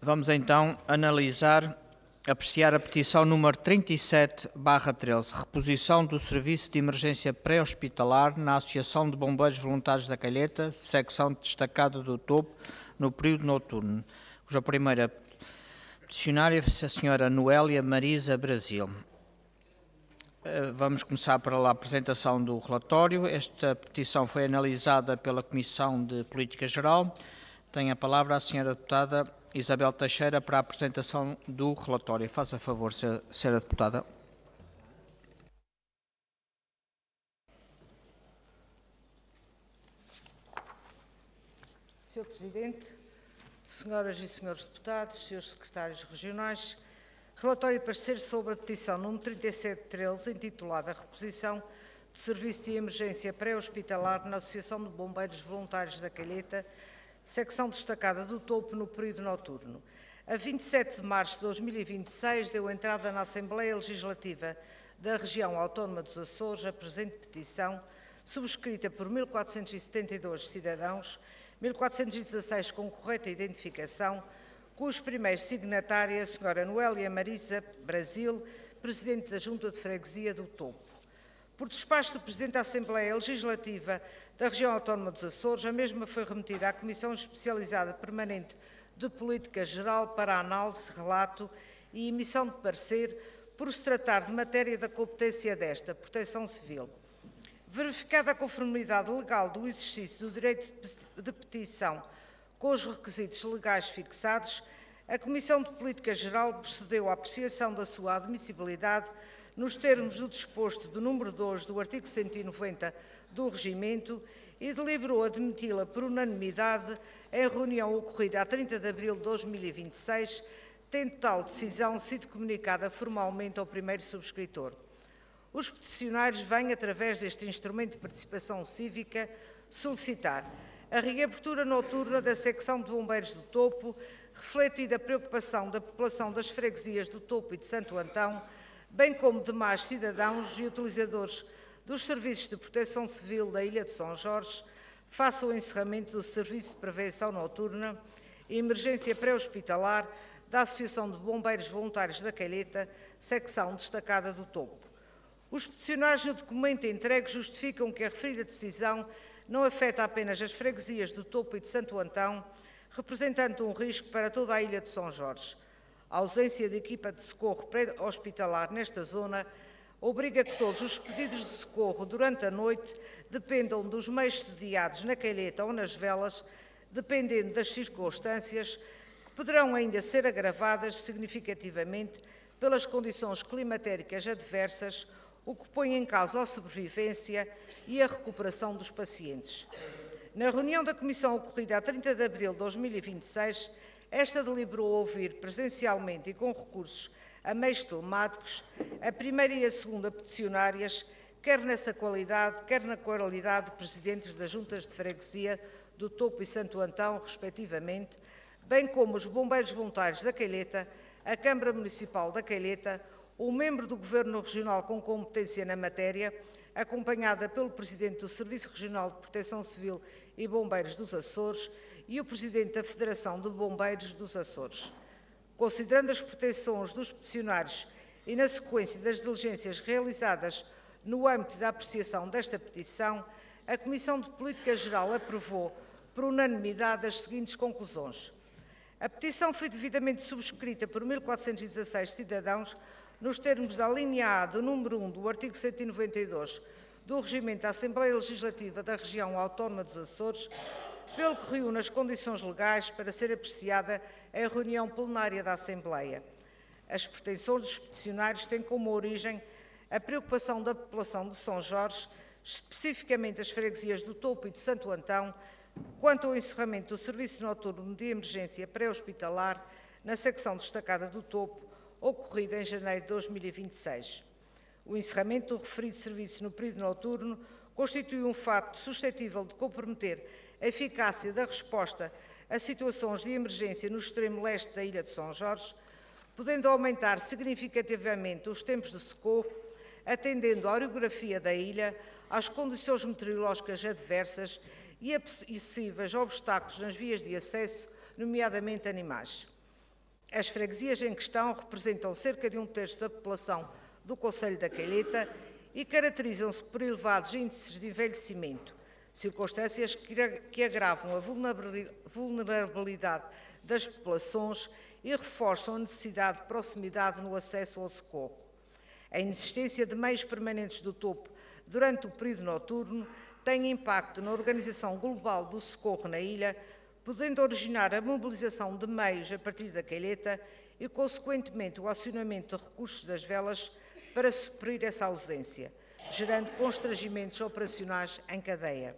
Vamos então apreciar a petição número 37/13, reposição do serviço de emergência pré-hospitalar na Associação de Bombeiros Voluntários da Calheta, secção destacada do Topo, no período noturno, cuja primeira peticionária é a senhora Noélia Marisa Brasil. Vamos começar pela apresentação do relatório. Esta petição foi analisada pela Comissão de Política Geral. Tem a palavra a senhora deputada Isabel Teixeira para a apresentação do relatório. Faça favor, senhora deputada. Senhor Presidente, senhoras e senhores deputados, senhores secretários regionais, relatório e parecer sobre a petição número 3713, intitulada Reposição do Serviço de Emergência Pré-Hospitalar na Associação de Bombeiros Voluntários da Calheta, secção destacada do Topo, no período noturno. A 27 de março de 2026 deu entrada na Assembleia Legislativa da Região Autónoma dos Açores a presente petição, subscrita por 1.472 cidadãos, 1.416 com correta identificação, cujo primeiro signatário é a senhora Noélia Marisa Brasil, Presidente da Junta de Freguesia do Topo. Por despacho do Presidente da Assembleia Legislativa da Região Autónoma dos Açores, a mesma foi remetida à Comissão Especializada Permanente de Política Geral para análise, relato e emissão de parecer, por se tratar de matéria da competência desta, Proteção Civil. Verificada a conformidade legal do exercício do direito de petição com os requisitos legais fixados, a Comissão de Política Geral procedeu à apreciação da sua admissibilidade nos termos do disposto do número 2 do artigo 190 do Regimento e deliberou admiti-la por unanimidade em reunião ocorrida a 30 de abril de 2026, tendo tal decisão sido comunicada formalmente ao primeiro subscritor. Os peticionários vêm, através deste instrumento de participação cívica, solicitar a reabertura noturna da secção de bombeiros do Topo, refletida a preocupação da população das freguesias do Topo e de Santo Antão, bem como demais cidadãos e utilizadores dos serviços de proteção civil da Ilha de São Jorge, face ao encerramento do Serviço de Prevenção Noturna e Emergência Pré-Hospitalar da Associação de Bombeiros Voluntários da Calheta, secção destacada do Topo. Os peticionários no documento entregue justificam que a referida decisão não afeta apenas as freguesias do Topo e de Santo Antão, representando um risco para toda a Ilha de São Jorge. A ausência de equipa de socorro pré-hospitalar nesta zona obriga que todos os pedidos de socorro durante a noite dependam dos meios sediados na calheta ou nas velas, dependendo das circunstâncias, que poderão ainda ser agravadas significativamente pelas condições climatéricas adversas, o que põe em causa a sobrevivência e a recuperação dos pacientes. Na reunião da Comissão ocorrida a 30 de abril de 2026, esta deliberou ouvir presencialmente e com recursos a meios telemáticos a primeira e a segunda peticionárias, quer nessa qualidade, quer na qualidade de presidentes das juntas de freguesia do Topo e Santo Antão, respectivamente, bem como os bombeiros voluntários da Calheta, a Câmara Municipal da Calheta, o membro do Governo Regional com competência na matéria, acompanhada pelo Presidente do Serviço Regional de Proteção Civil e Bombeiros dos Açores e o Presidente da Federação de Bombeiros dos Açores. Considerando as pretensões dos peticionários e na sequência das diligências realizadas no âmbito da apreciação desta petição, a Comissão de Política Geral aprovou por unanimidade as seguintes conclusões. A petição foi devidamente subscrita por 1.416 cidadãos nos termos da linha A do número 1 do artigo 192 do Regimento da Assembleia Legislativa da Região Autónoma dos Açores, pelo que reúne as condições legais para ser apreciada em reunião plenária da Assembleia. As pretensões dos peticionários têm como origem a preocupação da população de São Jorge, especificamente as freguesias do Topo e de Santo Antão, quanto ao encerramento do Serviço Noturno de Emergência Pré-Hospitalar na secção destacada do Topo, ocorrida em janeiro de 2026. O encerramento do referido serviço no período noturno constitui um fato suscetível de comprometer a eficácia da resposta a situações de emergência no extremo leste da Ilha de São Jorge, podendo aumentar significativamente os tempos de socorro, atendendo à orografia da ilha, às condições meteorológicas adversas e a possíveis obstáculos nas vias de acesso, nomeadamente animais. As freguesias em questão representam cerca de 1/3 da população do concelho da Calheta e caracterizam-se por elevados índices de envelhecimento, circunstâncias que agravam a vulnerabilidade das populações e reforçam a necessidade de proximidade no acesso ao socorro. A inexistência de meios permanentes do topo durante o período noturno tem impacto na organização global do socorro na ilha, podendo originar a mobilização de meios a partir da Calheta e, consequentemente, o acionamento de recursos das velas para suprir essa ausência, gerando constrangimentos operacionais em cadeia.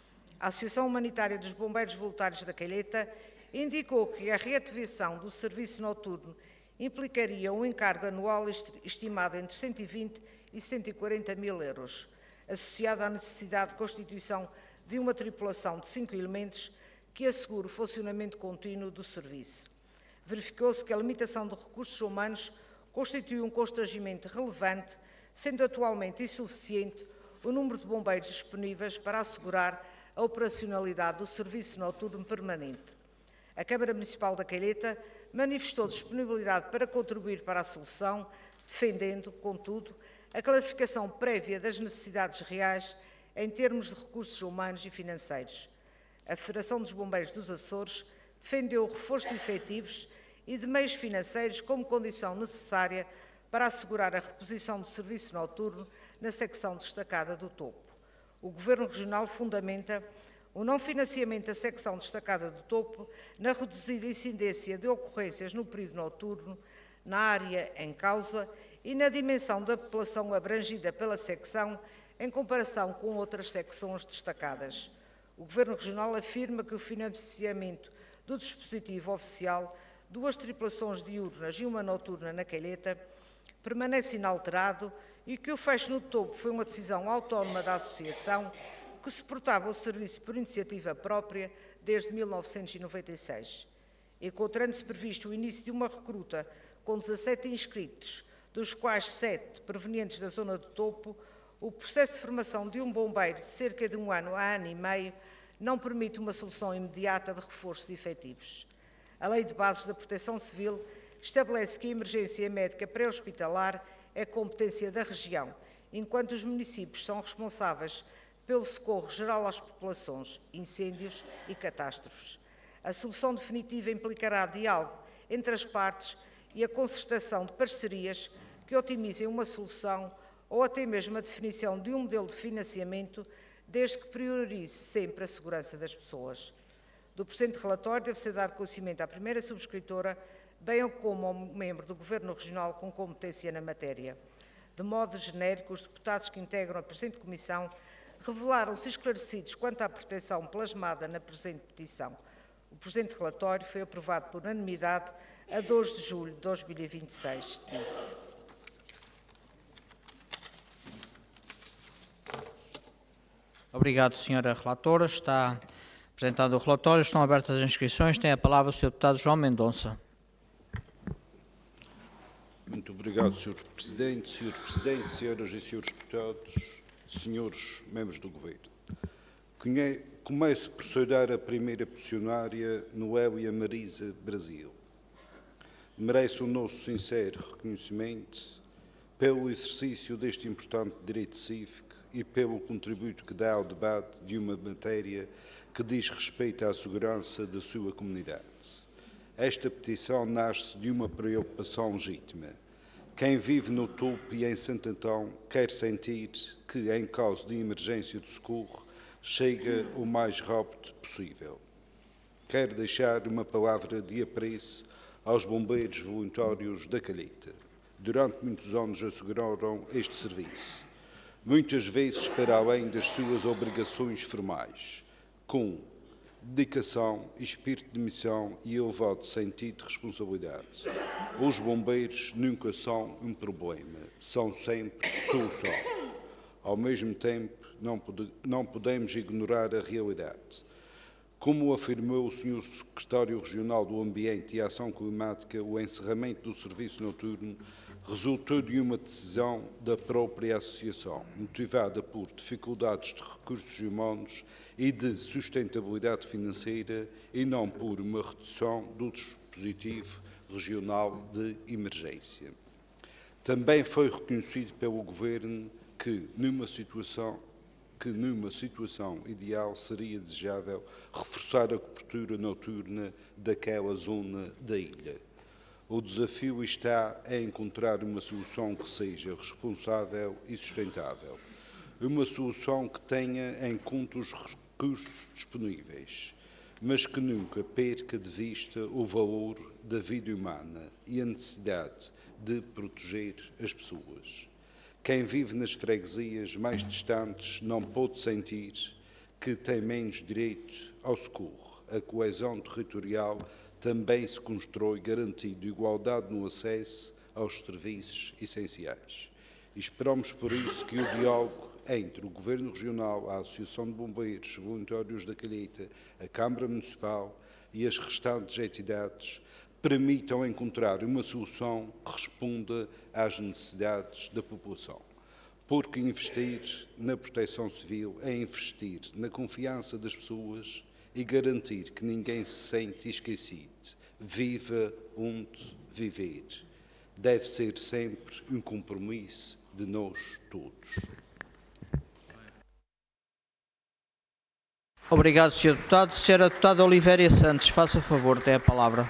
A Associação Humanitária dos Bombeiros Voluntários da Calheta indicou que a reativação do serviço noturno implicaria um encargo anual estimado entre 120 e 140 mil euros, associado à necessidade de constituição de uma tripulação de 5 elementos que assegure o funcionamento contínuo do serviço. Verificou-se que a limitação de recursos humanos constitui um constrangimento relevante, sendo atualmente insuficiente o número de bombeiros disponíveis para assegurar a operacionalidade do serviço noturno permanente. A Câmara Municipal da Calheta manifestou disponibilidade para contribuir para a solução, defendendo, contudo, a clarificação prévia das necessidades reais em termos de recursos humanos e financeiros. A Federação dos Bombeiros dos Açores defendeu o reforço de efetivos e de meios financeiros como condição necessária para assegurar a reposição do serviço noturno na secção destacada do topo. O Governo Regional fundamenta o não financiamento da secção destacada do topo na reduzida incidência de ocorrências no período noturno, na área em causa e na dimensão da população abrangida pela secção em comparação com outras secções destacadas. O Governo Regional afirma que o financiamento do dispositivo oficial, 2 tripulações diurnas e uma noturna na Calheta, permanece inalterado e que o fecho no topo foi uma decisão autónoma da Associação que suportava o serviço por iniciativa própria desde 1996. Encontrando-se previsto o início de uma recruta com 17 inscritos, dos quais 7 provenientes da zona do topo, o processo de formação de um bombeiro de cerca de 1 ano a ano e meio não permite uma solução imediata de reforços efetivos. A Lei de Bases da Proteção Civil estabelece que a emergência médica pré-hospitalar é competência da região, enquanto os municípios são responsáveis pelo socorro geral às populações, incêndios e catástrofes. A solução definitiva implicará diálogo entre as partes e a concertação de parcerias que otimizem uma solução ou até mesmo a definição de um modelo de financiamento, desde que priorize sempre a segurança das pessoas. Do presente relatório deve-se dar conhecimento à primeira subscritora, bem como ao membro do Governo Regional com competência na matéria. De modo genérico, os deputados que integram a presente comissão revelaram-se esclarecidos quanto à proteção plasmada na presente petição. O presente relatório foi aprovado por unanimidade a 2 de julho de 2026, disse. Obrigado, Sra. Relatora. Está apresentado o relatório. Estão abertas as inscrições. Tem a palavra o Sr. Deputado João Mendonça. Muito obrigado, Sr. Presidente. Sr. Presidente, Senhoras e Srs. Deputados, Senhores Membros do Governo. Começo por saudar a primeira peticionária, Noélia Marisa Brasil. Merece o nosso sincero reconhecimento pelo exercício deste importante direito cívico e pelo contributo que dá ao debate de uma matéria que diz respeito à segurança da sua comunidade. Esta petição nasce de uma preocupação legítima. Quem vive no topo e em Santo Antão quer sentir que, em caso de emergência de socorro, chega o mais rápido possível. Quero deixar uma palavra de apreço aos bombeiros voluntários da Calheta. Durante muitos anos asseguraram este serviço, muitas vezes para além das suas obrigações formais, com dedicação, espírito de missão e elevado sentido de responsabilidade. Os bombeiros nunca são um problema, são sempre solução. Ao mesmo tempo, não podemos ignorar a realidade. Como afirmou o Sr. Secretário Regional do Ambiente e Ação Climática, o encerramento do serviço noturno resultou de uma decisão da própria Associação, motivada por dificuldades de recursos humanos e de sustentabilidade financeira e não por uma redução do dispositivo Regional de Emergência. Também foi reconhecido pelo Governo que, numa situação ideal, seria desejável reforçar a cobertura noturna daquela zona da ilha. O desafio está em encontrar uma solução que seja responsável e sustentável. Uma solução que tenha em conta os recursos disponíveis, mas que nunca perca de vista o valor da vida humana e a necessidade de proteger as pessoas. Quem vive nas freguesias mais distantes não pode sentir que tem menos direito ao socorro. A coesão territorial também se constrói garantindo igualdade no acesso aos serviços essenciais. E esperamos por isso que o diálogo entre o Governo Regional, a Associação de Bombeiros Voluntários da Calheta, a Câmara Municipal e as restantes entidades permitam encontrar uma solução que responda às necessidades da população. Porque investir na proteção civil é investir na confiança das pessoas e garantir que ninguém se sente esquecido. Viva onde viver. Deve ser sempre um compromisso de nós todos. Obrigado, Sr. Deputado. Sra. Deputada Olivéria Santos, faça favor, tem a palavra.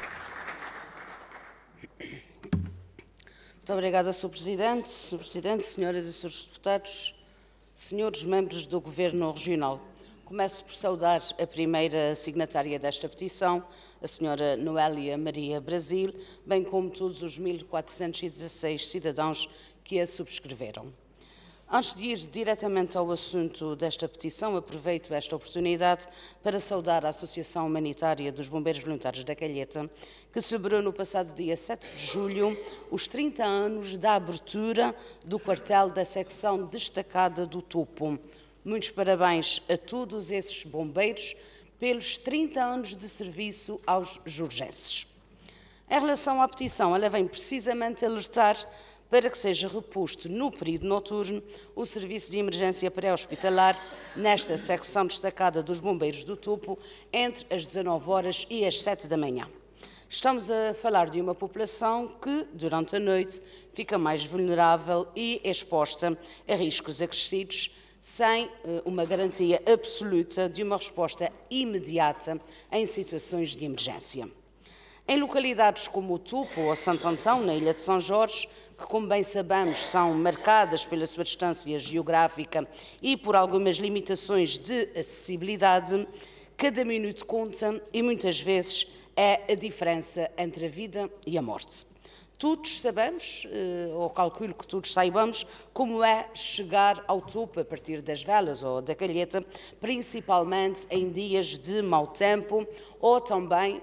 Muito obrigada, Sr. Presidente. Sr. Presidente, senhoras e senhores deputados, senhores membros do Governo Regional. Começo por saudar a primeira signatária desta petição, a Sra. Noélia Maria Brasil, bem como todos os 1.416 cidadãos que a subscreveram. Antes de ir diretamente ao assunto desta petição, aproveito esta oportunidade para saudar a Associação Humanitária dos Bombeiros Voluntários da Calheta, que celebrou no passado dia 7 de julho os 30 anos da abertura do quartel da secção destacada do Topo. Muitos parabéns a todos esses bombeiros pelos 30 anos de serviço aos jurgenses. Em relação à petição, ela vem precisamente alertar para que seja reposto no período noturno o serviço de emergência pré-hospitalar nesta secção destacada dos Bombeiros do Topo entre as 19 horas e as 7 da manhã. Estamos a falar de uma população que, durante a noite, fica mais vulnerável e exposta a riscos acrescidos, sem uma garantia absoluta de uma resposta imediata em situações de emergência. Em localidades como o Topo ou Santo Antão, na Ilha de São Jorge, que, como bem sabemos, são marcadas pela sua distância geográfica e por algumas limitações de acessibilidade, cada minuto conta e muitas vezes é a diferença entre a vida e a morte. Todos sabemos, ou calculo que todos saibamos, como é chegar ao topo a partir das velas ou da calheta, principalmente em dias de mau tempo, ou também,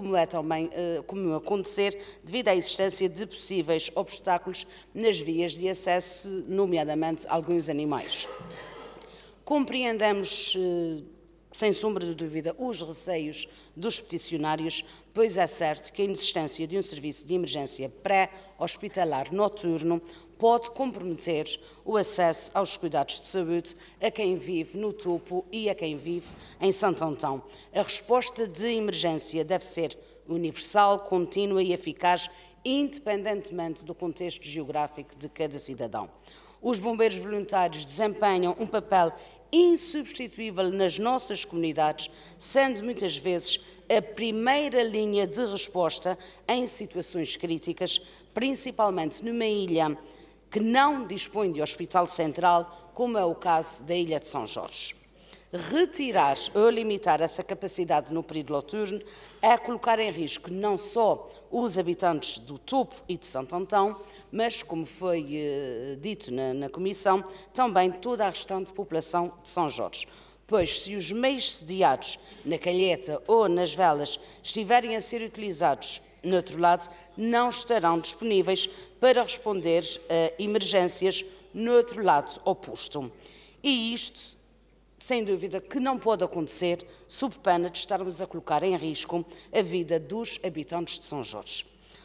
como acontecer devido à existência de possíveis obstáculos nas vias de acesso, nomeadamente alguns animais. Compreendemos, sem sombra de dúvida, os receios dos peticionários, pois é certo que a inexistência de um serviço de emergência pré-hospitalar noturno pode comprometer o acesso aos cuidados de saúde a quem vive no Topo e a quem vive em Santo Antão. A resposta de emergência deve ser universal, contínua e eficaz, independentemente do contexto geográfico de cada cidadão. Os bombeiros voluntários desempenham um papel insubstituível nas nossas comunidades, sendo muitas vezes a primeira linha de resposta em situações críticas, principalmente numa ilha que não dispõe de hospital central, como é o caso da Ilha de São Jorge. Retirar ou limitar essa capacidade no período noturno é colocar em risco não só os habitantes do Topo e de Santo Antão, mas, como foi dito na Comissão, também toda a restante população de São Jorge. Pois, se os meios sediados na calheta ou nas velas estiverem a ser utilizados no outro lado, não estarão disponíveis para responder a emergências no outro lado oposto. E isto, sem dúvida, que não pode acontecer sob pena de estarmos a colocar em risco a vida dos habitantes de São Jorge.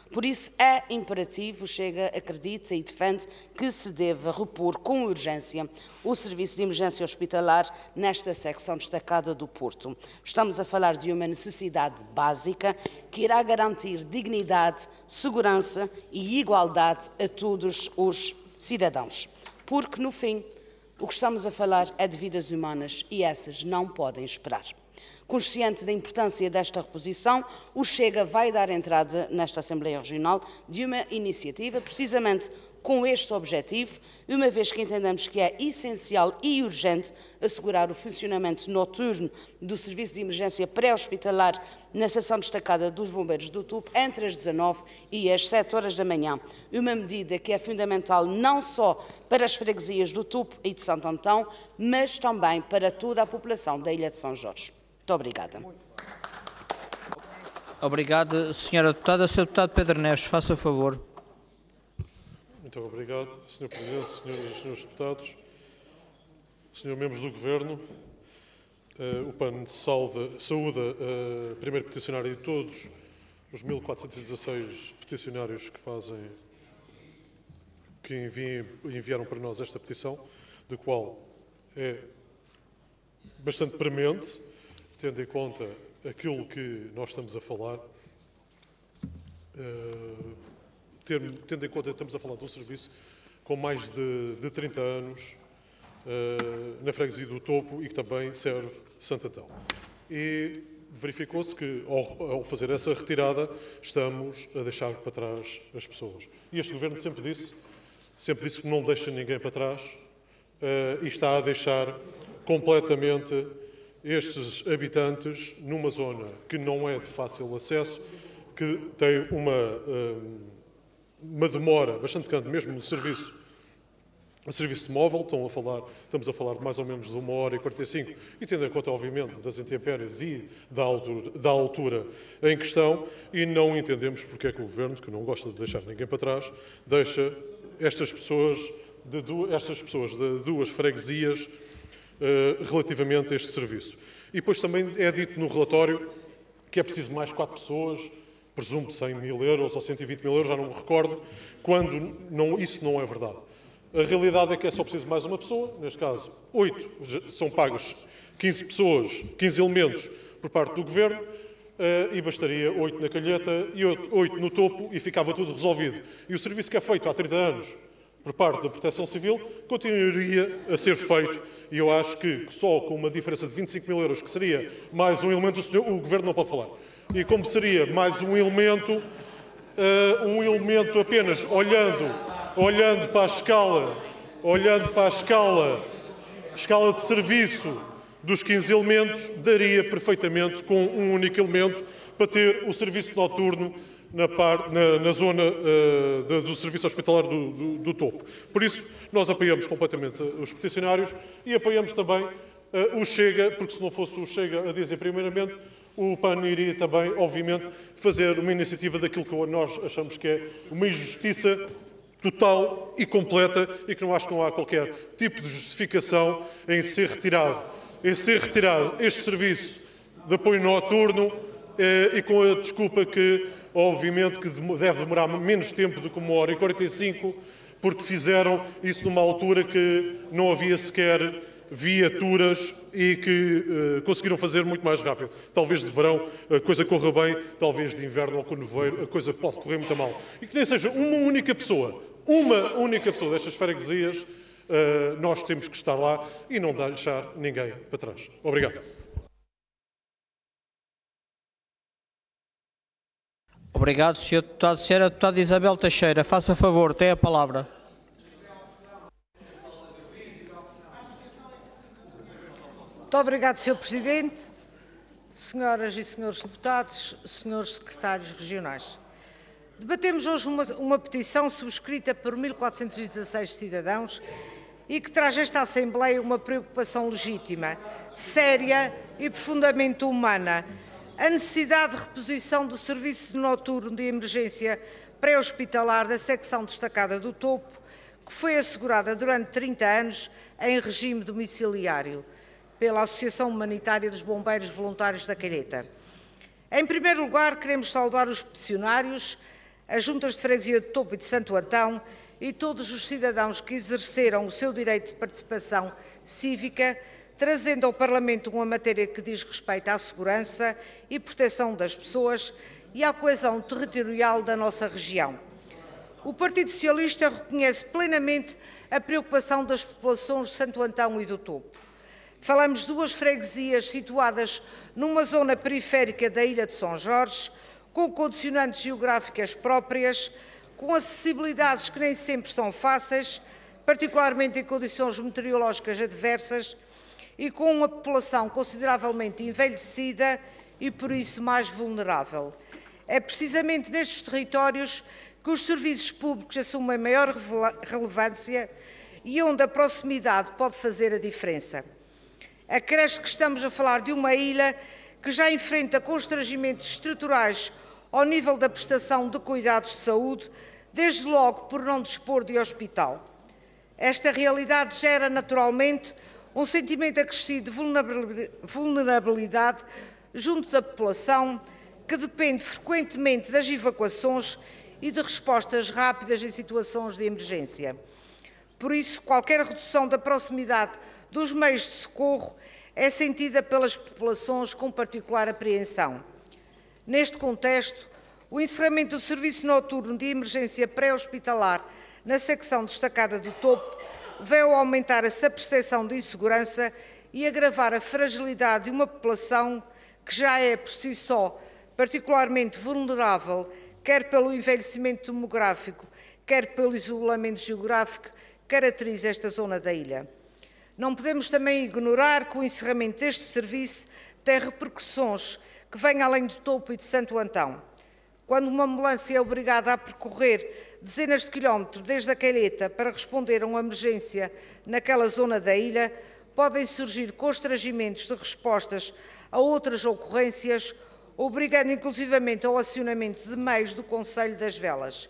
Por isso, é imperativo, Chega, acredita e defende que se deva repor com urgência o serviço de emergência hospitalar nesta secção destacada do Porto. Estamos a falar de uma necessidade básica que irá garantir dignidade, segurança e igualdade a todos os cidadãos. Porque, no fim, o que estamos a falar é de vidas humanas e essas não podem esperar. Consciente da importância desta reposição, o Chega vai dar entrada nesta Assembleia Regional de uma iniciativa precisamente com este objetivo, uma vez que entendemos que é essencial e urgente assegurar o funcionamento noturno do Serviço de Emergência Pré-Hospitalar na seção destacada dos Bombeiros do Tupo entre as 19 e as 7 horas da manhã. Uma medida que é fundamental não só para as freguesias do Tupo e de Santo Antão, mas também para toda a população da Ilha de São Jorge. Muito obrigada. Obrigado, Sra. Deputada. Sr. Deputado Pedro Neves, faça favor. Muito obrigado, Sr. Presidente, Senhoras e Senhores Deputados, Sr. Membros do Governo. O PAN saúda a primeira peticionária e todos os 1.416 peticionários que enviaram para nós esta petição, de qual é bastante premente, tendo em conta aquilo que nós estamos a falar, tendo em conta que estamos a falar de um serviço com mais de 30 anos na freguesia do Topo e que também serve Santo Antão. E verificou-se que, ao fazer essa retirada, estamos a deixar para trás as pessoas. E este Governo sempre disse que não deixa ninguém para trás e está a deixar completamente estes habitantes numa zona que não é de fácil acesso, que tem uma demora bastante grande, mesmo no serviço de móvel. Estamos a falar de mais ou menos de 1h45, e tendo em conta, obviamente, das intempéries e da altura em questão, e não entendemos porque é que o Governo, que não gosta de deixar ninguém para trás, deixa estas pessoas de duas freguesias relativamente a este serviço. E depois também é dito no relatório que é preciso mais 4 pessoas, presumo 100.000 euros ou 120.000 euros, já não me recordo, quando isso não é verdade. A realidade é que é só preciso mais uma pessoa, neste caso 8, são pagas 15 pessoas, 15 elementos por parte do Governo, e bastaria 8 na Calheta e 8 no Topo e ficava tudo resolvido. E o serviço que é feito há 30 anos por parte da Proteção Civil continuaria a ser feito, e eu acho que só com uma diferença de 25.000 euros, que seria mais um elemento, o Governo não pode falar. E como seria mais um elemento apenas olhando para a escala de serviço dos 15 elementos, daria perfeitamente com um único elemento para ter o serviço noturno na zona do serviço hospitalar do Topo. Por isso, nós apoiamos completamente os peticionários e apoiamos também o Chega, porque se não fosse o Chega a dizer primeiramente, o PAN iria também, obviamente, fazer uma iniciativa daquilo que nós achamos que é uma injustiça total e completa, e que acho que não há qualquer tipo de justificação em ser retirado este serviço de apoio noturno, e com a desculpa que, obviamente, que deve demorar menos tempo do que 1h45, porque fizeram isso numa altura que não havia sequer viaturas e que conseguiram fazer muito mais rápido. Talvez de verão a coisa corra bem, talvez de inverno ou com nevoeiro a coisa pode correr muito mal. E que nem seja uma única pessoa destas freguesias, nós temos que estar lá e não deixar ninguém para trás. Obrigado. Obrigado, Sr. Deputado. Sra. Deputada Isabel Teixeira, faça favor, tem a palavra. Muito obrigado, Sr. Presidente, senhoras e senhores deputados, senhores secretários regionais. Debatemos hoje uma petição subscrita por 1.416 cidadãos e que traz a esta Assembleia uma preocupação legítima, séria e profundamente humana: a necessidade de reposição do serviço noturno de emergência pré-hospitalar da secção destacada do Topo, que foi assegurada durante 30 anos em regime domiciliário pela Associação Humanitária dos Bombeiros Voluntários da Calheta. Em primeiro lugar, queremos saudar os peticionários as juntas de freguesia de Topo e de Santo Antão e todos os cidadãos que exerceram o seu direito de participação cívica, trazendo ao Parlamento uma matéria que diz respeito à segurança e proteção das pessoas e à coesão territorial da nossa região. O Partido Socialista reconhece plenamente a preocupação das populações de Santo Antão e do Topo. Falamos de duas freguesias situadas numa zona periférica da Ilha de São Jorge, com condicionantes geográficas próprias, com acessibilidades que nem sempre são fáceis, particularmente em condições meteorológicas adversas, e com uma população consideravelmente envelhecida e, por isso, mais vulnerável. É precisamente nestes territórios que os serviços públicos assumem maior relevância e onde a proximidade pode fazer a diferença. Acresce que estamos a falar de uma ilha que já enfrenta constrangimentos estruturais ao nível da prestação de cuidados de saúde, desde logo por não dispor de hospital. Esta realidade gera naturalmente um sentimento acrescido de vulnerabilidade junto da população, que depende frequentemente das evacuações e de respostas rápidas em situações de emergência. Por isso, qualquer redução da proximidade dos meios de socorro é sentida pelas populações com particular apreensão. Neste contexto, o encerramento do serviço noturno de emergência pré-hospitalar na secção destacada do Topo veio aumentar essa percepção de insegurança e agravar a fragilidade de uma população que já é, por si só, particularmente vulnerável, quer pelo envelhecimento demográfico, quer pelo isolamento geográfico que caracteriza esta zona da ilha. Não podemos também ignorar que o encerramento deste serviço tem repercussões que vêm além de Topo e de Santo Antão. Quando uma ambulância é obrigada a percorrer dezenas de quilómetros desde a Calheta para responder a uma emergência naquela zona da ilha, podem surgir constrangimentos de respostas a outras ocorrências, obrigando inclusivamente ao acionamento de meios do Conselho das Velas.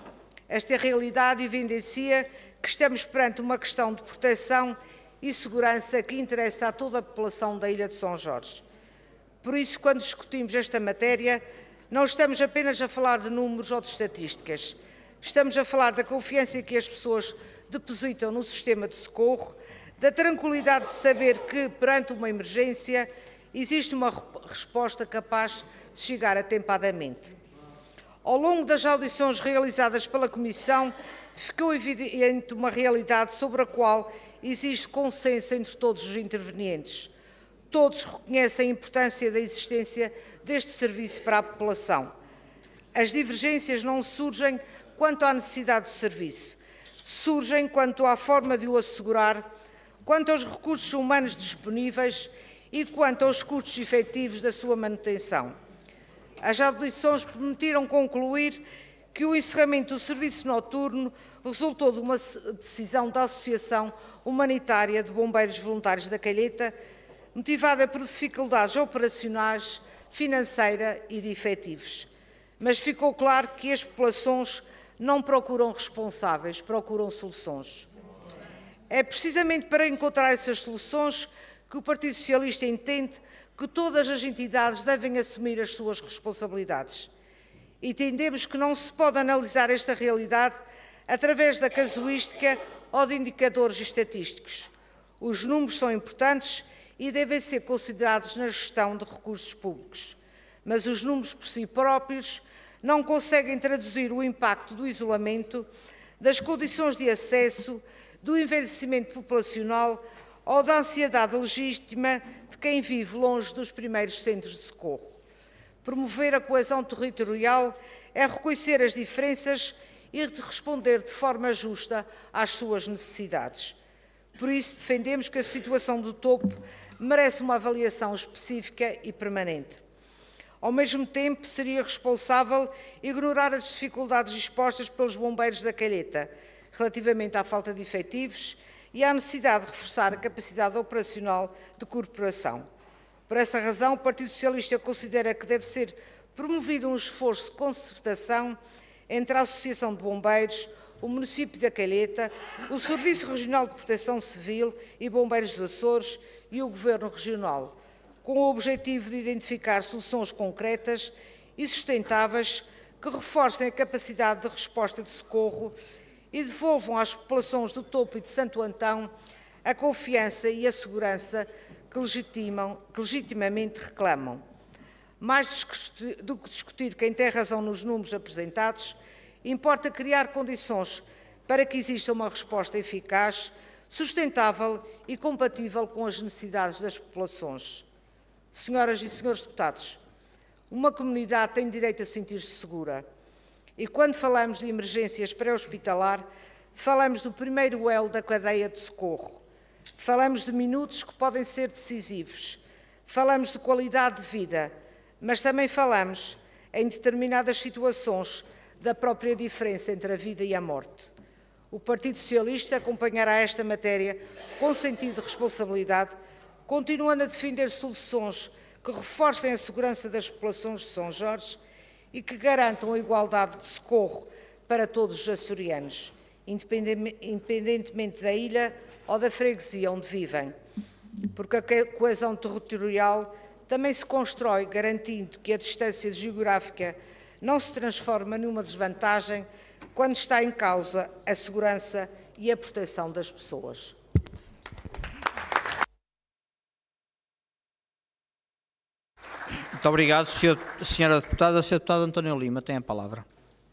Esta realidade evidencia que estamos perante uma questão de proteção e segurança que interessa a toda a população da Ilha de São Jorge. Por isso, quando discutimos esta matéria, não estamos apenas a falar de números ou de estatísticas. Estamos a falar da confiança que as pessoas depositam no sistema de socorro, da tranquilidade de saber que, perante uma emergência, existe uma resposta capaz de chegar atempadamente. Ao longo das audições realizadas pela Comissão, ficou evidente uma realidade sobre a qual existe consenso entre todos os intervenientes. Todos reconhecem a importância da existência deste serviço para a população. As divergências não surgem quanto à necessidade do serviço, surgem quanto à forma de o assegurar, quanto aos recursos humanos disponíveis e quanto aos custos efetivos da sua manutenção. As audições permitiram concluir que o encerramento do serviço noturno resultou de uma decisão da Associação Humanitária de Bombeiros Voluntários da Calheta, motivada por dificuldades operacionais, financeiras e de efetivos. Mas ficou claro que as populações não procuram responsáveis, procuram soluções. É precisamente para encontrar essas soluções que o Partido Socialista entende que todas as entidades devem assumir as suas responsabilidades. Entendemos que não se pode analisar esta realidade através da casuística ou de indicadores estatísticos. Os números são importantes e devem ser considerados na gestão de recursos públicos. Mas os números por si próprios não conseguem traduzir o impacto do isolamento, das condições de acesso, do envelhecimento populacional ou da ansiedade legítima de quem vive longe dos primeiros centros de socorro. Promover a coesão territorial é reconhecer as diferenças e de responder de forma justa às suas necessidades. Por isso, defendemos que a situação do Topo merece uma avaliação específica e permanente. Ao mesmo tempo, seria responsável ignorar as dificuldades expostas pelos bombeiros da Calheta, relativamente à falta de efetivos e à necessidade de reforçar a capacidade operacional de corporação. Por essa razão, o Partido Socialista considera que deve ser promovido um esforço de concertação entre a Associação de Bombeiros, o município da Calheta, o Serviço Regional de Proteção Civil e Bombeiros dos Açores e o Governo Regional, com o objetivo de identificar soluções concretas e sustentáveis que reforcem a capacidade de resposta de socorro e devolvam às populações do Topo e de Santo Antão a confiança e a segurança que legitimamente reclamam. Mais do que discutir quem tem razão nos números apresentados, importa criar condições para que exista uma resposta eficaz, sustentável e compatível com as necessidades das populações. Senhoras e senhores deputados, uma comunidade tem direito a sentir-se segura. E quando falamos de emergências pré-hospitalar, falamos do primeiro elo da cadeia de socorro. Falamos de minutos que podem ser decisivos. Falamos de qualidade de vida, mas também falamos, em determinadas situações, da própria diferença entre a vida e a morte. O Partido Socialista acompanhará esta matéria com sentido de responsabilidade, continuando a defender soluções que reforcem a segurança das populações de São Jorge e que garantam a igualdade de socorro para todos os açorianos, independentemente da ilha ou da freguesia onde vivem. Porque a coesão territorial também se constrói garantindo que a distância geográfica não se transforma numa desvantagem quando está em causa a segurança e a proteção das pessoas. Muito obrigado, senhora deputada. Sr. deputado António Lima tem a palavra.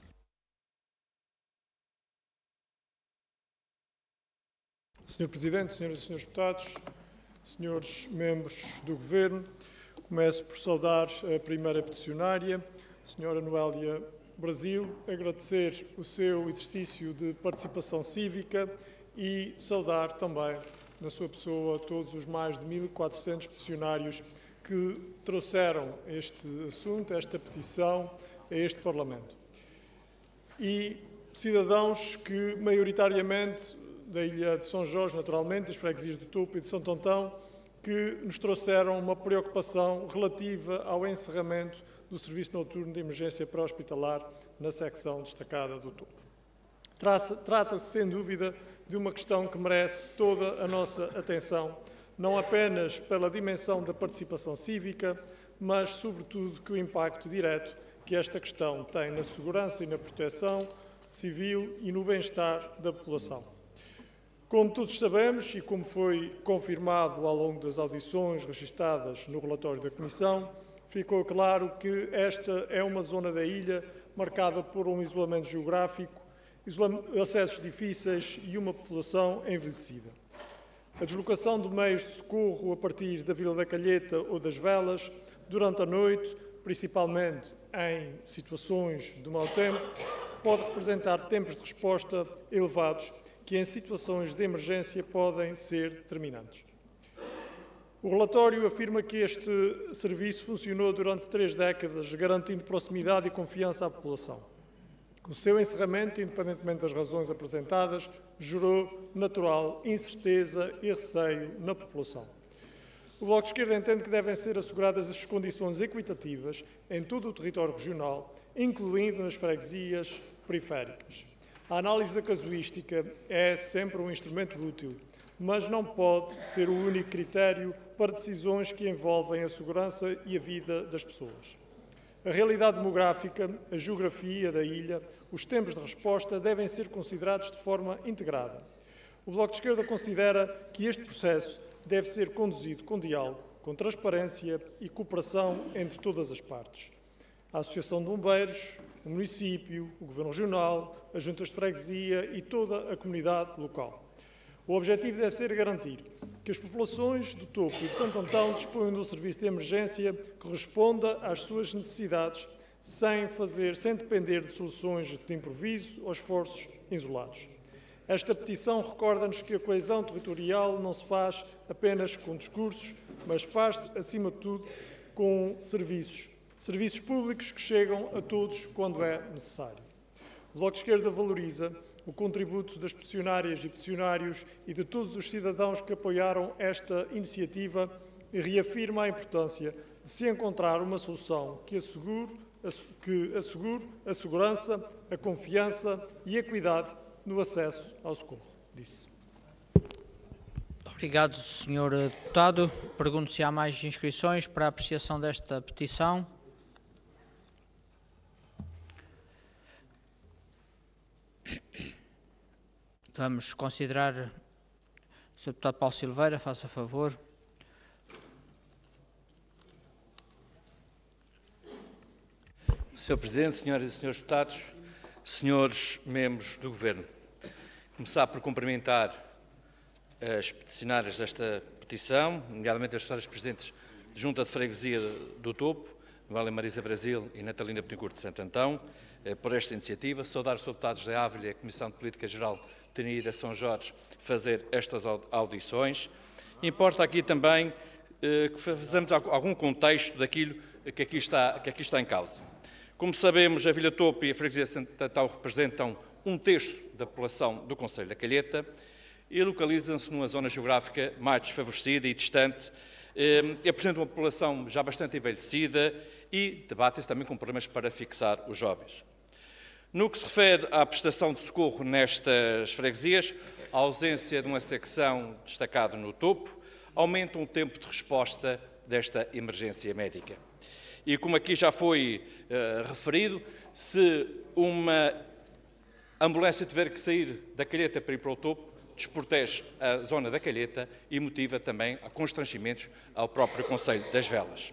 Sr. Presidente, senhoras e senhores deputados, senhores membros do Governo, começo por saudar a primeira peticionária, senhora Noélia Brasil, agradecer o seu exercício de participação cívica e saudar também, na sua pessoa, todos os mais de 1.400 peticionários que trouxeram este assunto, esta petição, a este Parlamento. E cidadãos que, maioritariamente, da ilha de São Jorge, naturalmente, as freguesias do Topo e de Santo Antão, que nos trouxeram uma preocupação relativa ao encerramento do Serviço Noturno de Emergência Pré-Hospitalar na secção destacada do Topo. Trata-se, sem dúvida, de uma questão que merece toda a nossa atenção, não apenas pela dimensão da participação cívica, mas, sobretudo, que o impacto direto que esta questão tem na segurança e na proteção civil e no bem-estar da população. Como todos sabemos, e como foi confirmado ao longo das audições registadas no relatório da Comissão, ficou claro que esta é uma zona da ilha marcada por um isolamento geográfico, acessos difíceis e uma população envelhecida. A deslocação de meios de socorro a partir da Vila da Calheta ou das Velas, durante a noite, principalmente em situações de mau tempo, pode representar tempos de resposta elevados que em situações de emergência podem ser determinantes. O relatório afirma que este serviço funcionou durante 3 décadas, garantindo proximidade e confiança à população. O seu encerramento, independentemente das razões apresentadas, gerou natural incerteza e receio na população. O Bloco de Esquerda entende que devem ser asseguradas as condições equitativas em todo o território regional, incluindo nas freguesias periféricas. A análise da casuística é sempre um instrumento útil, mas não pode ser o único critério para decisões que envolvem a segurança e a vida das pessoas. A realidade demográfica, a geografia da ilha, os tempos de resposta devem ser considerados de forma integrada. O Bloco de Esquerda considera que este processo deve ser conduzido com diálogo, com transparência e cooperação entre todas as partes. A Associação de Bombeiros, o município, o Governo Regional, as juntas de freguesia e toda a comunidade local. O objetivo deve ser garantir que as populações do Topo e de Santo Antão disponham de um serviço de emergência que responda às suas necessidades sem depender de soluções de improviso ou esforços isolados. Esta petição recorda-nos que a coesão territorial não se faz apenas com discursos, mas faz-se, acima de tudo, com serviços públicos que chegam a todos quando é necessário. O Bloco de Esquerda valoriza o contributo das peticionárias e peticionários e de todos os cidadãos que apoiaram esta iniciativa e reafirma a importância de se encontrar uma solução que assegure a segurança, a confiança e a equidade no acesso ao socorro. Disse. Obrigado, Sr. Deputado. Pergunto se há mais inscrições para a apreciação desta petição. Vamos considerar. Sr. Deputado Paulo Silveira, faça favor. Sr. Presidente, senhoras e senhores deputados, senhores membros do Governo, começar por cumprimentar as peticionárias desta petição, nomeadamente as senhoras presidentes de Junta de Freguesia do Topo, Vale Marisa Brasil e Natalina Betancourt de Santo Antão, por esta iniciativa. Saudar os deputados da Ávila e a Comissão de Política Geral terem ido a São Jorge fazer estas audições. Importa aqui também que façamos algum contexto daquilo que aqui está em causa. Como sabemos, a Vila Topo e a Freguesia de Santo Antão representam 1/3 da população do concelho da Calheta e localizam-se numa zona geográfica mais desfavorecida e distante, e apresentam uma população já bastante envelhecida e debatem-se também com problemas para fixar os jovens. No que se refere à prestação de socorro nestas freguesias, a ausência de uma secção destacada no Topo aumenta o tempo de resposta desta emergência médica. E como aqui já foi referido, se uma ambulância tiver que sair da Calheta para ir para o Topo, desprotege a zona da Calheta e motiva também a constrangimentos ao próprio Concelho das Velas.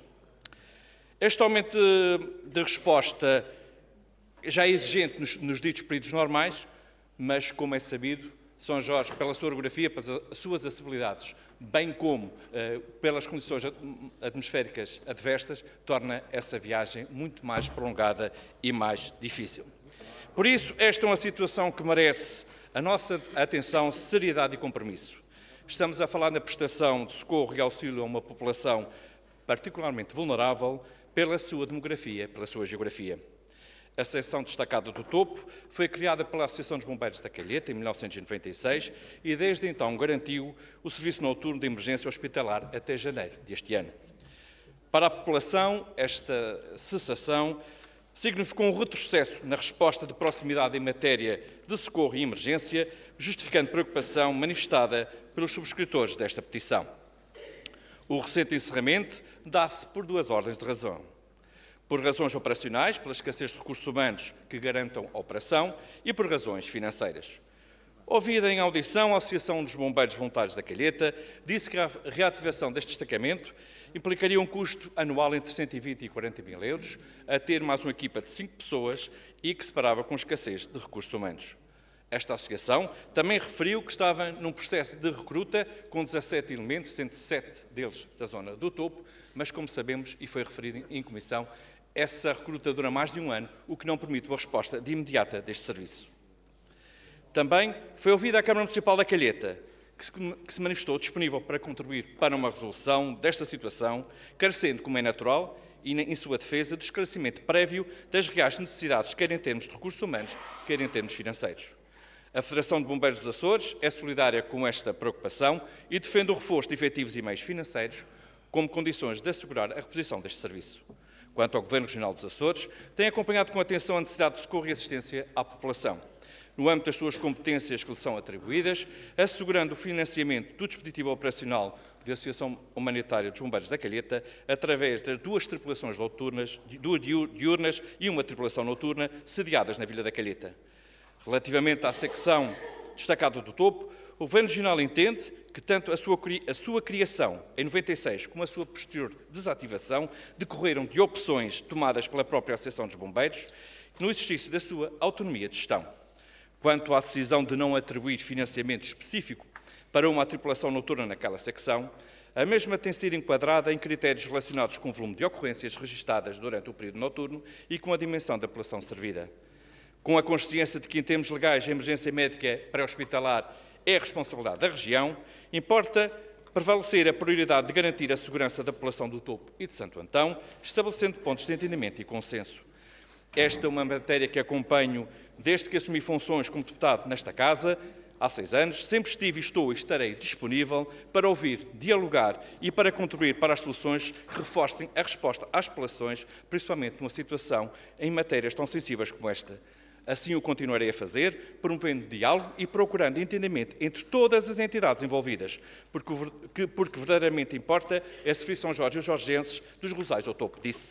Este aumento de resposta já é exigente nos ditos períodos normais, mas, como é sabido, São Jorge, pela sua orografia, pelas suas acessibilidades, bem como pelas condições atmosféricas adversas, torna essa viagem muito mais prolongada e mais difícil. Por isso, esta é uma situação que merece a nossa atenção, seriedade e compromisso. Estamos a falar na prestação de socorro e auxílio a uma população particularmente vulnerável pela sua demografia, pela sua geografia. A secção destacada do Topo foi criada pela Associação dos Bombeiros da Calheta em 1996 e desde então garantiu o serviço noturno de emergência hospitalar até janeiro deste ano. Para a população, esta cessação significou um retrocesso na resposta de proximidade em matéria de socorro e emergência, justificando preocupação manifestada pelos subscritores desta petição. O recente encerramento dá-se por duas ordens de razão. Por razões operacionais, pela escassez de recursos humanos que garantam a operação, e por razões financeiras. Ouvida em audição, a Associação dos Bombeiros Voluntários da Calheta disse que a reativação deste destacamento implicaria um custo anual entre 120 e 40 mil euros, a ter mais uma equipa de 5 pessoas e que se parava com escassez de recursos humanos. Esta associação também referiu que estava num processo de recruta com 17 elementos, sendo 7 deles da zona do Topo, mas, como sabemos, e foi referido em comissão, essa recruta dura mais de um ano, o que não permite uma resposta de imediata deste serviço. Também foi ouvida a Câmara Municipal da Calheta, que se manifestou disponível para contribuir para uma resolução desta situação, carecendo, como é natural, e em sua defesa, de esclarecimento prévio das reais necessidades, quer em termos de recursos humanos, quer em termos financeiros. A Federação de Bombeiros dos Açores é solidária com esta preocupação e defende o reforço de efetivos e meios financeiros como condições de assegurar a reposição deste serviço. Quanto ao Governo Regional dos Açores, tem acompanhado com atenção a necessidade de socorro e assistência à população, no âmbito das suas competências que lhe são atribuídas, assegurando o financiamento do dispositivo operacional da Associação Humanitária dos Bombeiros da Calheta, através das 2 tripulações noturnas, 2 diurnas e uma tripulação noturna, sediadas na Vila da Calheta. Relativamente à secção destacada do Topo, o Governo Regional entende que tanto a sua criação em 96 como a sua posterior desativação decorreram de opções tomadas pela própria Associação dos Bombeiros no exercício da sua autonomia de gestão. Quanto à decisão de não atribuir financiamento específico para uma tripulação noturna naquela secção, a mesma tem sido enquadrada em critérios relacionados com o volume de ocorrências registadas durante o período noturno e com a dimensão da população servida. Com a consciência de que, em termos legais, a emergência médica pré-hospitalar é a responsabilidade da região, importa prevalecer a prioridade de garantir a segurança da população do Topo e de Santo Antão, estabelecendo pontos de entendimento e consenso. Esta é uma matéria que acompanho desde que assumi funções como deputado nesta Casa, há 6 anos. Sempre estive, estou e estarei disponível para ouvir, dialogar e para contribuir para as soluções que reforcem a resposta às populações, principalmente numa situação em matérias tão sensíveis como esta. Assim o continuarei a fazer, promovendo diálogo e procurando entendimento entre todas as entidades envolvidas, porque verdadeiramente importa é servir São Jorge e os jorgenses dos Rosais ao Topo, disse.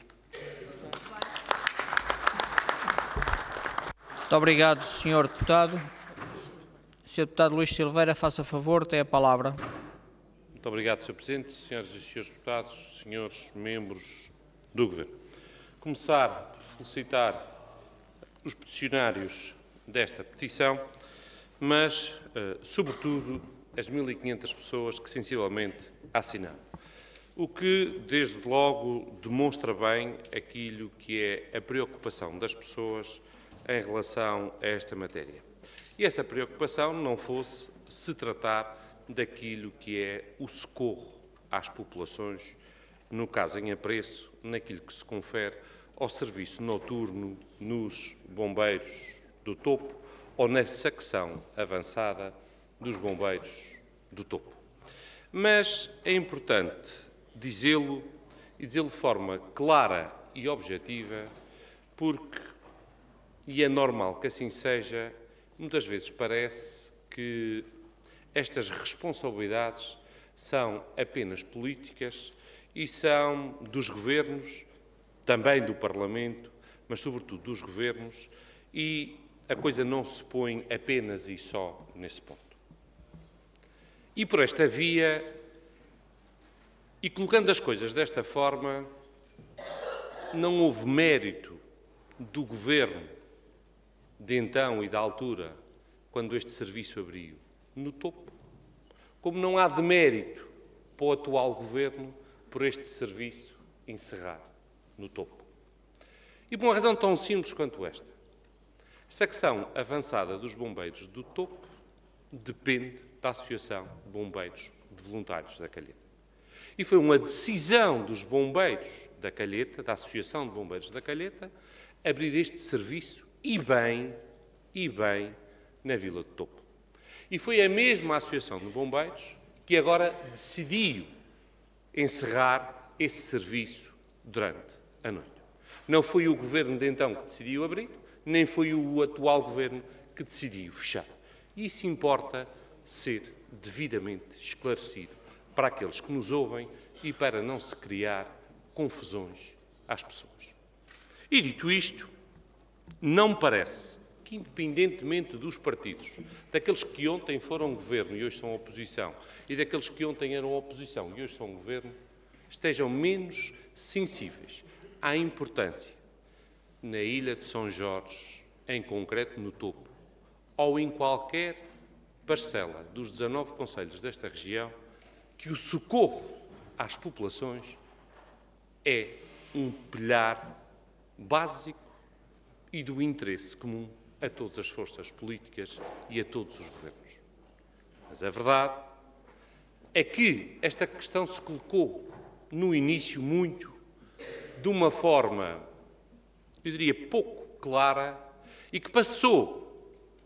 Muito obrigado, Sr. Deputado. Sr. Deputado Luís Silveira, faça favor, tem a palavra. Muito obrigado, Sr. Presidente, senhoras e senhores deputados, senhores membros do Governo. Começar por felicitar os peticionários desta petição, mas, sobretudo, as 1.500 pessoas que sensivelmente a assinaram. O que, desde logo, demonstra bem aquilo que é a preocupação das pessoas em relação a esta matéria. E essa preocupação não fosse se tratar daquilo que é o socorro às populações, no caso em apreço, naquilo que se confere ao serviço noturno nos bombeiros do topo ou na secção avançada dos bombeiros do topo. Mas é importante dizê-lo e dizê-lo de forma clara e objetiva, porque, e é normal que assim seja, muitas vezes parece que estas responsabilidades são apenas políticas e são dos governos, também do Parlamento, mas sobretudo dos governos, e a coisa não se põe apenas e só nesse ponto. E por esta via, e colocando as coisas desta forma, não houve mérito do governo de então e da altura, quando este serviço abriu, no topo, como não há demérito para o atual governo por este serviço encerrar no topo. E por uma razão tão simples quanto esta. A secção avançada dos bombeiros do topo depende da Associação de Bombeiros de Voluntários da Calheta. E foi uma decisão dos bombeiros da Calheta, da Associação de Bombeiros da Calheta, abrir este serviço e bem, na Vila do Topo. E foi a mesma Associação de Bombeiros que agora decidiu encerrar esse serviço durante a noite. Não foi o governo de então que decidiu abrir, nem foi o atual governo que decidiu fechar. E isso importa ser devidamente esclarecido para aqueles que nos ouvem e para não se criar confusões às pessoas. E dito isto, não me parece que, independentemente dos partidos, daqueles que ontem foram governo e hoje são oposição, e daqueles que ontem eram oposição e hoje são governo, estejam menos sensíveis à importância na Ilha de São Jorge, em concreto no topo, ou em qualquer parcela dos 19 concelhos desta região, que o socorro às populações é um pilar básico e do interesse comum a todas as forças políticas e a todos os governos. Mas a verdade é que esta questão se colocou no início muito de uma forma, eu diria, pouco clara e que passou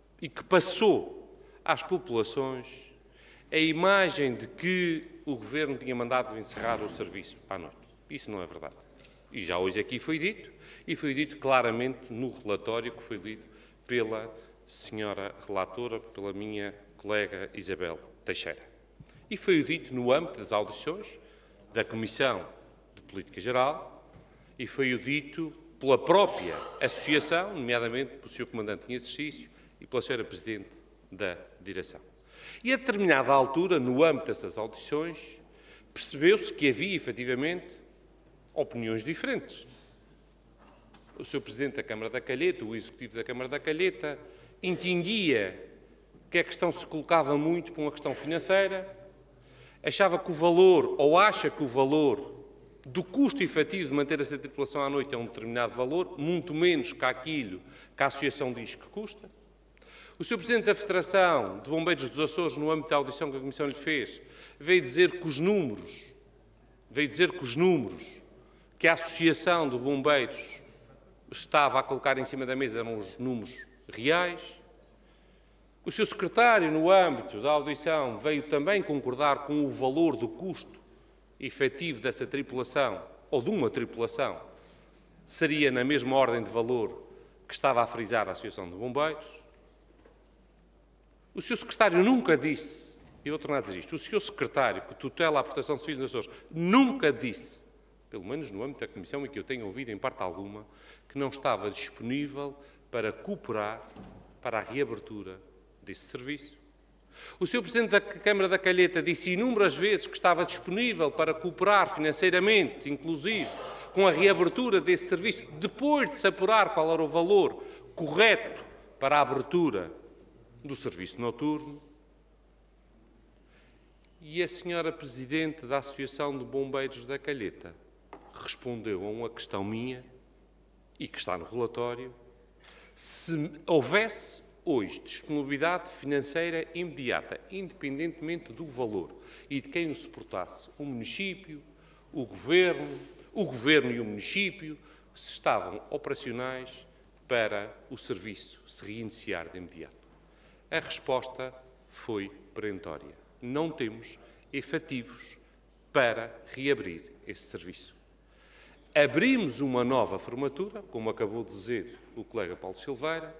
às populações a imagem de que o governo tinha mandado encerrar o serviço à noite. Isso não é verdade. E já hoje aqui foi dito, e foi dito claramente no relatório que foi lido pela senhora relatora, pela minha colega Isabel Teixeira. E foi dito no âmbito das audições da Comissão de Política Geral, e foi dito pela própria Associação, nomeadamente pelo Sr. Comandante em Exercício e pela Sra. Presidente da Direção. E a determinada altura, no âmbito dessas audições, percebeu-se que havia, efetivamente, opiniões diferentes. O Sr. Presidente da Câmara da Calheta, o Executivo da Câmara da Calheta, entendia que a questão se colocava muito por uma questão financeira, achava que o valor, ou acha que o valor do custo efetivo de manter essa tripulação à noite é um determinado valor, muito menos que aquilo que a Associação diz que custa. O Sr. Presidente da Federação de Bombeiros dos Açores, no âmbito da audição que a Comissão lhe fez, veio dizer que os números que a Associação de Bombeiros estava a colocar em cima da mesa eram os números reais. O Sr. Secretário, no âmbito da audição, veio também concordar com o valor do custo efetivo dessa tripulação, ou de uma tripulação, seria na mesma ordem de valor que estava a frisar a Associação de Bombeiros. O Sr. Secretário nunca disse, e vou tornar a dizer isto, o Sr. Secretário que tutela a Proteção Civil dos Açores nunca disse, pelo menos no âmbito da Comissão e que eu tenho ouvido em parte alguma, que não estava disponível para cooperar para a reabertura desse serviço, O Sr. Presidente da Câmara da Calheta disse inúmeras vezes que estava disponível para cooperar financeiramente, inclusive, com a reabertura desse serviço, depois de se apurar qual era o valor correto para a abertura do serviço noturno. E a senhora Presidente da Associação de Bombeiros da Calheta respondeu a uma questão minha, e que está no relatório, se houvesse hoje disponibilidade financeira imediata, independentemente do valor e de quem o suportasse, o município, o governo e o município, se estavam operacionais para o serviço se reiniciar de imediato. A resposta foi perentória. Não temos efetivos para reabrir esse serviço. Abrimos uma nova formatura, como acabou de dizer o colega Paulo Silveira,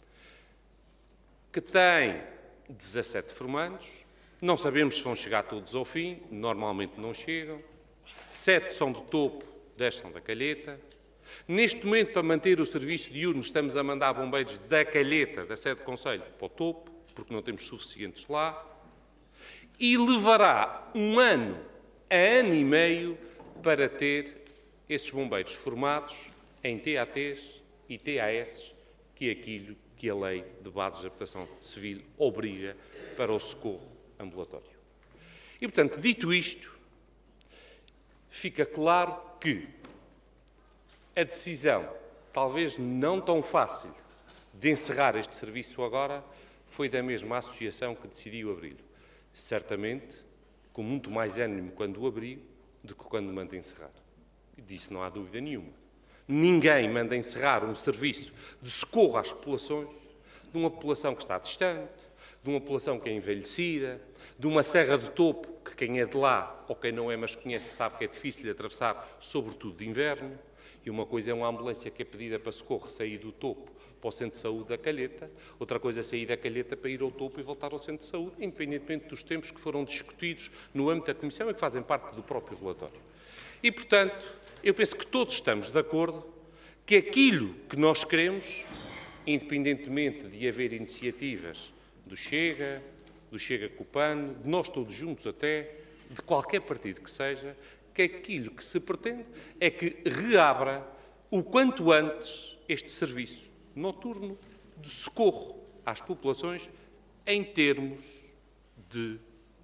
que tem 17 formandos, não sabemos se vão chegar todos ao fim, normalmente não chegam, 7 são do topo, 10 são da Calheta. Neste momento, para manter o serviço diurno, estamos a mandar bombeiros da Calheta, da sede do Conselho, para o topo, porque não temos suficientes lá, e levará um ano a ano e meio para ter esses bombeiros formados em TATs e TAS, que é aquilo que a Lei de Bases de Habitação Civil obriga para o socorro ambulatório. E, portanto, dito isto, fica claro que a decisão, talvez não tão fácil, de encerrar este serviço agora, foi da mesma associação que decidiu abri-lo. Certamente, com muito mais ânimo quando o abriu do que quando manda encerrar. Disso não há dúvida nenhuma. Ninguém manda encerrar um serviço de socorro às populações, de uma população que está distante, de uma população que é envelhecida, de uma serra de topo que quem é de lá ou quem não é, mas conhece, sabe que é difícil de atravessar, sobretudo de inverno. E uma coisa é uma ambulância que é pedida para socorro sair do topo para o Centro de Saúde da Calheta, outra coisa é sair da Calheta para ir ao topo e voltar ao Centro de Saúde, independentemente dos tempos que foram discutidos no âmbito da Comissão e que fazem parte do próprio relatório. E, portanto, eu penso que todos estamos de acordo que aquilo que nós queremos, independentemente de haver iniciativas do Chega com o PAN, de nós todos juntos até, de qualquer partido que seja, que aquilo que se pretende é que reabra o quanto antes este serviço noturno de socorro às populações em termos de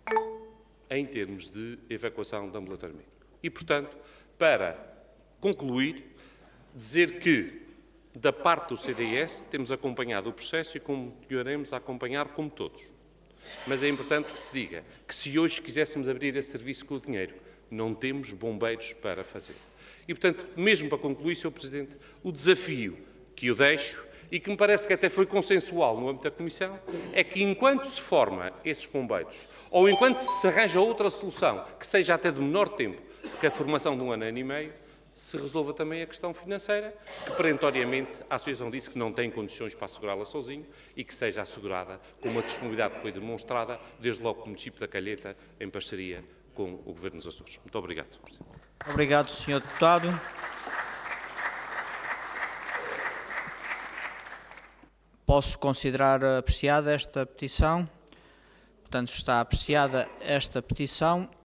evacuação de ambulatório médico. E, portanto, para concluir, dizer que, da parte do CDS, temos acompanhado o processo e continuaremos a acompanhar como todos. Mas é importante que se diga que se hoje quiséssemos abrir esse serviço com o dinheiro, não temos bombeiros para fazer. E, portanto, mesmo para concluir, Sr. Presidente, o desafio que eu deixo, e que me parece que até foi consensual no âmbito da Comissão, é que enquanto se forma esses bombeiros, ou enquanto se arranja outra solução, que seja até de menor tempo que a formação de um ano e meio, se resolva também a questão financeira, que perentoriamente a Associação disse que não tem condições para assegurá-la sozinho e que seja assegurada com uma disponibilidade que foi demonstrada desde logo pelo município da Calheta, em parceria com o Governo dos Açores. Muito obrigado, Sr. Presidente. Obrigado, Sr. Deputado. Posso considerar apreciada esta petição. Portanto, está apreciada esta petição.